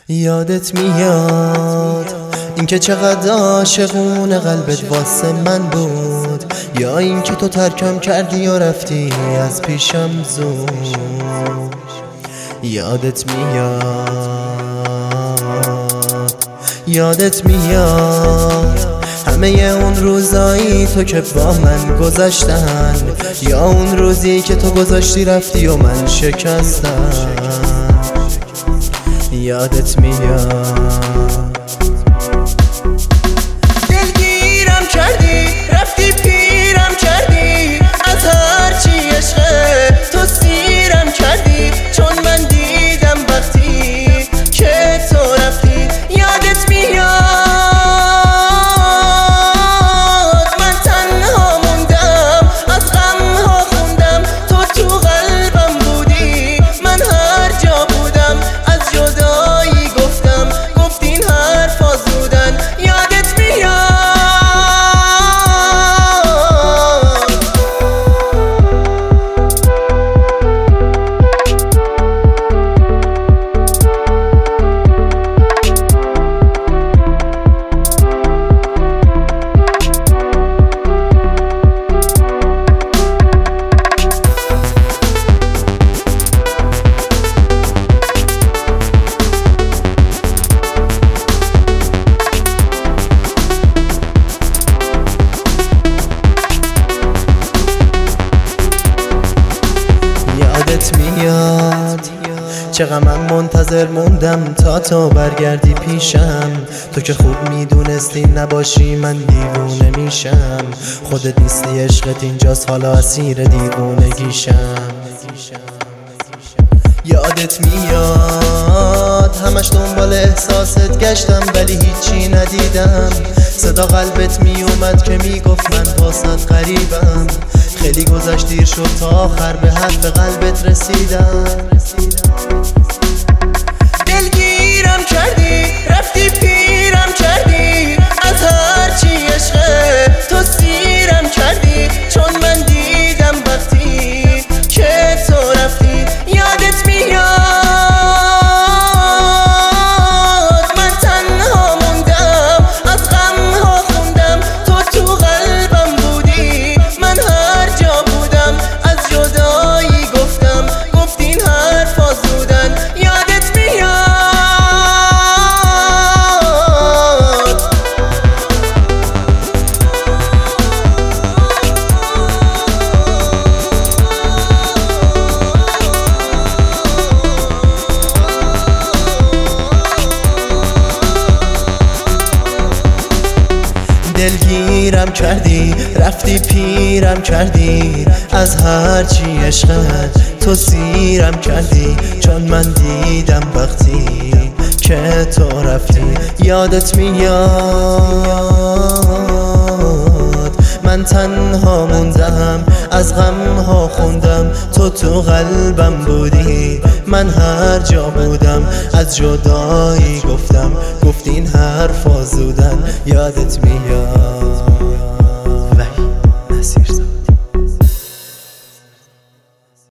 یادت میاد اینکه چقدر عاشقونه قلبت واسه من بود، یا اینکه تو ترکم کردی و رفتی از پیشم زود. یادت میاد همه اون روزایی تو که با من گذشتن، یا اون روزی که تو گذاشتی رفتی و من شکستم. یادت میاد دلگیرم کردی رفتی پیرم کردی، از هرچی عشقه تو سیرم کردی، چون من دیدم وقتی که تو رفتی. یادت میاد من تنها موندم، از غمها خوندم، تو قلبم بودی، من هر جا بودم از جدایی گفتم، گفتین حرفا زودن. یادت میاد چقدر من منتظر موندم تا تو برگردی پیشم، تو که خوب میدونستی نباشی من دیوونه میشم. خودت نیستی عشقت اینجاست حالا اسیر دیوونگیشم. یادت میاد همش دنبال احساست گشتم ولی هیچی ندیدم، صدا قلبت میومد که میگفت من واسط غریبم. خیلی گذشت دیر شد تا آخر به حرف قلبت رسیدم. دلگیرم کردی رفتی پیرم کردی، از هرچی عشقه تو سیرم کردی، چون من دیدم وقتی که تو رفتی. یادت میاد من تنها موندم، از غمها خوندم، تو قلبم بودی، من هر جا بودم از جدایی گفتم، گفتین حرفا زودن. یادت میاد دلگیرم کردی رفتی پیرم کردی، از هرچی عشقت تو سیرم کردی، چون من دیدم وقتی که تو رفتی. یادت میاد من تنها موندم، از غمها خوندم، تو قلبم بودی، من هر جا بودم از جدایی گفتم، گفتین حرفا زودن. یادت میاد